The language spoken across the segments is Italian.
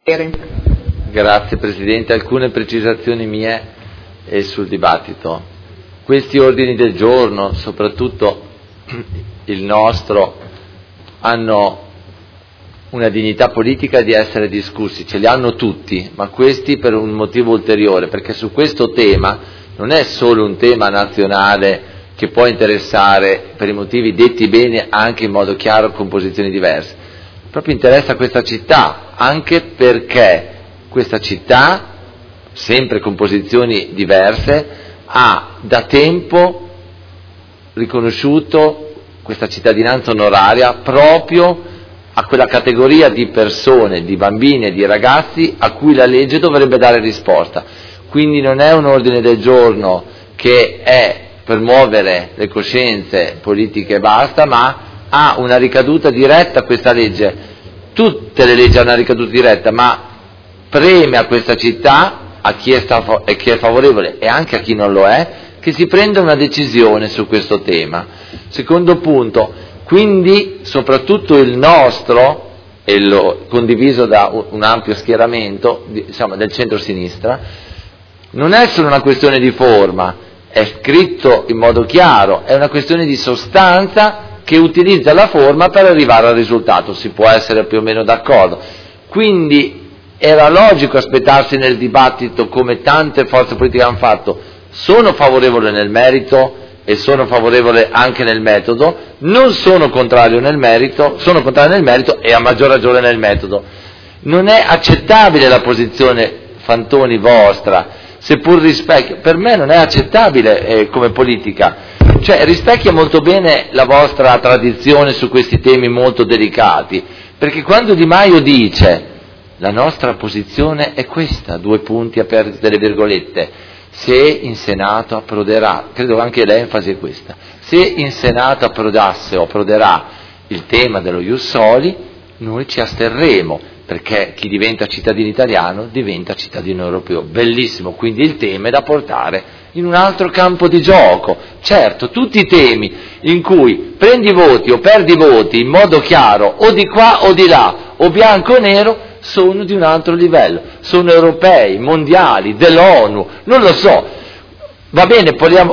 Grazie Presidente, alcune precisazioni mie sul dibattito. Questi ordini del giorno, soprattutto il nostro, hanno una dignità politica di essere discussi, ce li hanno tutti, ma questi per un motivo ulteriore, perché su questo tema non è solo un tema nazionale che può interessare, per i motivi detti bene, anche in modo chiaro con posizioni diverse, proprio interessa questa città, anche perché questa città, sempre con posizioni diverse, ha da tempo riconosciuto questa cittadinanza onoraria proprio a quella categoria di persone, di bambini e di ragazzi a cui la legge dovrebbe dare risposta. Quindi non è un ordine del giorno che è per muovere le coscienze politiche e basta, ma ha una ricaduta diretta questa legge. Tutte le leggi hanno una ricaduta diretta, ma preme a questa città, a chi è favorevole e anche a chi non lo è, che si prenda una decisione su questo tema. Secondo punto, quindi soprattutto il nostro, e lo condiviso da un ampio schieramento, diciamo del centro-sinistra, non è solo una questione di forma, è scritto in modo chiaro, è una questione di sostanza che utilizza la forma per arrivare al risultato, si può essere più o meno d'accordo. Quindi era logico aspettarsi nel dibattito, come tante forze politiche hanno fatto, sono favorevole nel merito e sono favorevole anche nel metodo, non sono contrario nel merito, sono contrario nel merito e a maggior ragione nel metodo. Non è accettabile la posizione, Fantoni, vostra, seppur rispecchia, per me non è accettabile come politica, cioè rispecchia molto bene la vostra tradizione su questi temi molto delicati, perché quando Di Maio dice la nostra posizione è questa, due punti aperti delle virgolette, se in Senato approderà, credo anche l'enfasi è questa, se in Senato approdasse o approderà il tema dello ius soli, noi ci asterremo, perché chi diventa cittadino italiano diventa cittadino europeo. Bellissimo, quindi il tema è da portare in un altro campo di gioco. Certo, tutti i temi in cui prendi voti o perdi voti in modo chiaro, o di qua o di là, o bianco o nero, sono di un altro livello, sono europei, mondiali, dell'ONU, non lo so. Va bene,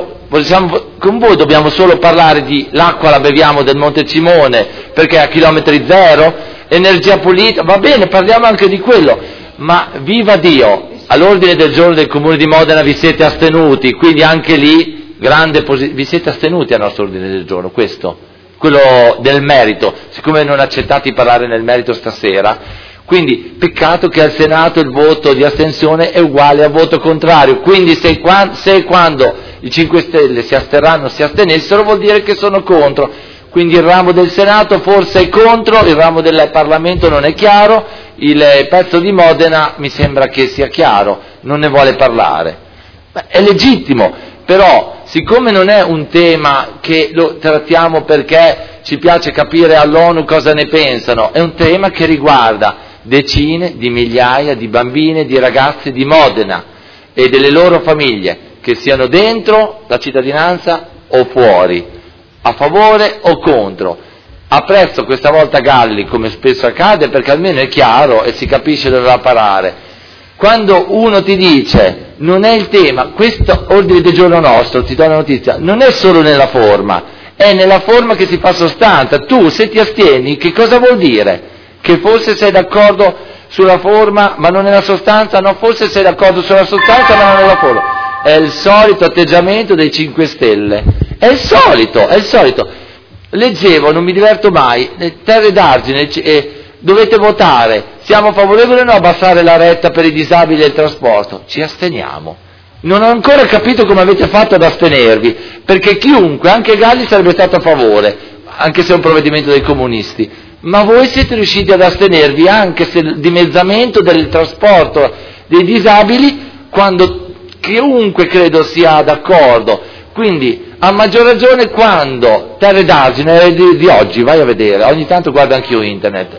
con voi dobbiamo solo parlare di l'acqua la beviamo del Monte Cimone perché è a chilometri zero, energia pulita, va bene, parliamo anche di quello, ma viva Dio, all'ordine del giorno del Comune di Modena vi siete astenuti, quindi anche lì vi siete astenuti al nostro ordine del giorno, questo, quello del merito, siccome non accettate di parlare nel merito stasera, quindi peccato che al Senato il voto di astensione è uguale al voto contrario, quindi se quando i 5 Stelle si asterranno, si astenessero, vuol dire che sono contro. Quindi il ramo del Senato forse è contro, il ramo del Parlamento non è chiaro, il pezzo di Modena mi sembra che sia chiaro, non ne vuole parlare. È legittimo, però siccome non è un tema che lo trattiamo perché ci piace capire all'ONU cosa ne pensano, è un tema che riguarda decine di migliaia di bambine e di ragazzi di Modena e delle loro famiglie, che siano dentro la cittadinanza o fuori, a favore o contro. Apprezzo questa volta Galli, come spesso accade, perché almeno è chiaro e si capisce dove va a parare. Quando uno ti dice non è il tema, questo ordine del giorno nostro, ti do una notizia, non è solo nella forma, è nella forma che si fa sostanza. Tu se ti astieni, che cosa vuol dire? Che forse sei d'accordo sulla forma ma non nella sostanza? No, forse sei d'accordo sulla sostanza ma non nella forma. È il solito atteggiamento dei 5 Stelle. È il solito. Leggevo, non mi diverto mai, Terre d'Argine, dovete votare, siamo favorevoli o no a abbassare la retta per i disabili e il trasporto? Ci asteniamo. Non ho ancora capito come avete fatto ad astenervi, perché chiunque, anche Galli, sarebbe stato a favore, anche se è un provvedimento dei comunisti, ma voi siete riusciti ad astenervi anche se il dimezzamento del trasporto dei disabili, quando chiunque credo sia d'accordo. Quindi a maggior ragione quando Terre d'Argine è di oggi, vai a vedere, ogni tanto guardo anch'io internet.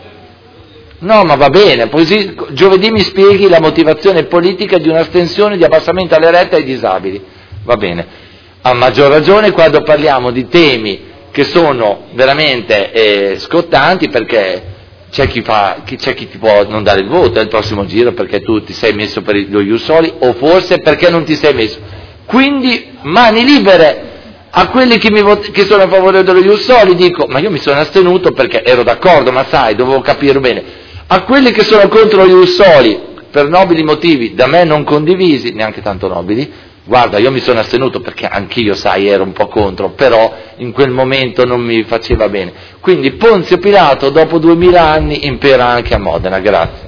No, ma va bene, così giovedì mi spieghi la motivazione politica di un'astensione di abbassamento alle rette ai disabili. Va bene. A maggior ragione quando parliamo di temi che sono veramente scottanti, perché c'è chi ti può non dare il voto al prossimo giro perché tu ti sei messo per lo Ius Soli, o forse perché non ti sei messo. Quindi mani libere. A quelli che sono a favore dello Ius Soli dico, ma io mi sono astenuto perché ero d'accordo, ma sai, dovevo capire bene. A quelli che sono contro lo Ius Soli, per nobili motivi, da me non condivisi, neanche tanto nobili, guarda, io mi sono astenuto perché anch'io, sai, ero un po' contro, però in quel momento non mi faceva bene. Quindi Ponzio Pilato, dopo 2000 anni, impera anche a Modena. Grazie.